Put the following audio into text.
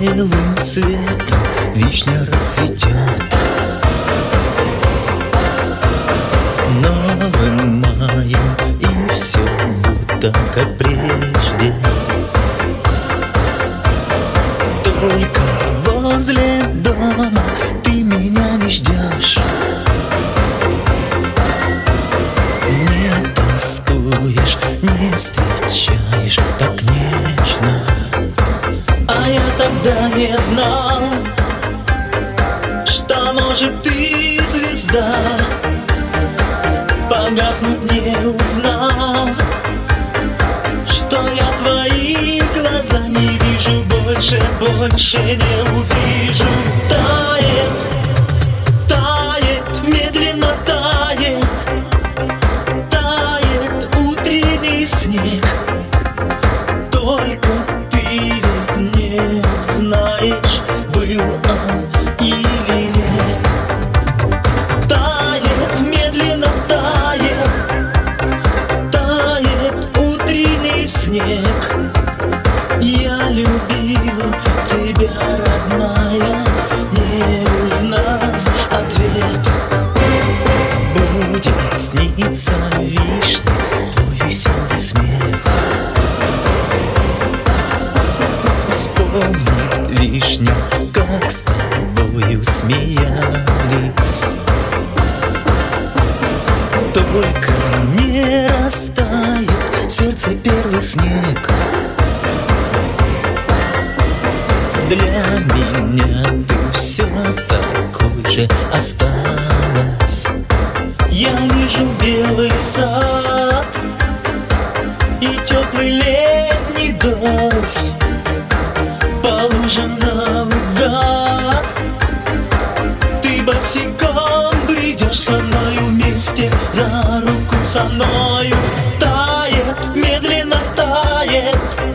белым цветом вишня расцветет. Новым маем, и все будто как прежде. Только возле дома ты меня не ждешь, не тоскуешь, не встречаешь так нежно. А я тогда не знал, что может ты, звезда, погаснуть не узнал, что я твои глаза не вижу больше, больше не увижу. Тает, тает, медленно тает, тает утренний снег. Только ты ведь не знаешь, был он или нет. Тает, медленно тает, тает утренний снег. Я любила тебя, родная, не узнав ответ. Будет сниться вишня, твой веселый смех. Вспомнит вишня, как с тобою смеялись. Только не растает в сердце первый снег. Для меня ты все такой же осталась. Я вижу белый сад и теплый летний дождь по лужам наугад. Ты босиком бредешь со мною вместе, за руку со мною. Тает, медленно тает,